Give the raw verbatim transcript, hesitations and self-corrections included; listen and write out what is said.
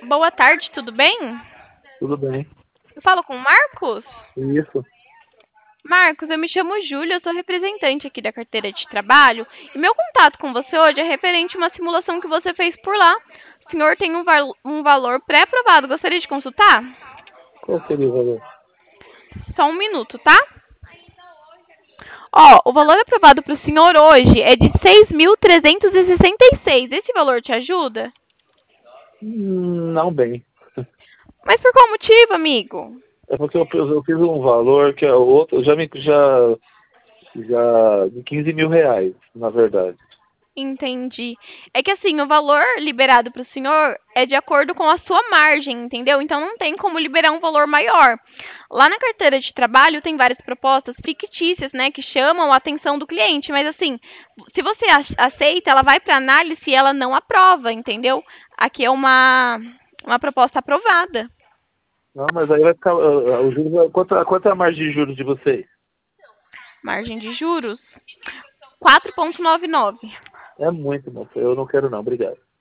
Boa tarde, tudo bem? Tudo bem. Eu falo com o Marcos? Isso. Marcos, eu me chamo Júlia, eu sou representante aqui da carteira de trabalho e meu contato com você hoje é referente a uma simulação que você fez por lá. O senhor tem um, val um valor pré-aprovado, gostaria de consultar? Qual seria o valor? Só um minuto, tá? Ó, o valor aprovado para o senhor hoje é de seis mil trezentos e sessenta e seis. Esse valor te ajuda? Hum, Não bem. Mas por qual motivo, amigo? É porque eu, eu fiz um valor que é outro, já me já, já de quinze mil reais, na verdade. Entendi. É que assim, o valor liberado para o senhor é de acordo com a sua margem, entendeu? Então não tem como liberar um valor maior. Lá na carteira de trabalho tem várias propostas fictícias, né, que chamam a atenção do cliente, mas assim, se você aceita, ela vai para análise e ela não aprova, entendeu? Aqui é uma uma proposta aprovada. Não, mas aí vai ficar. ah, ah, o juros, vai- quanto, quanto é a margem de juros de vocês? Margem de juros quatro vírgula noventa e nove. É muito, moça. Eu não quero não, obrigado.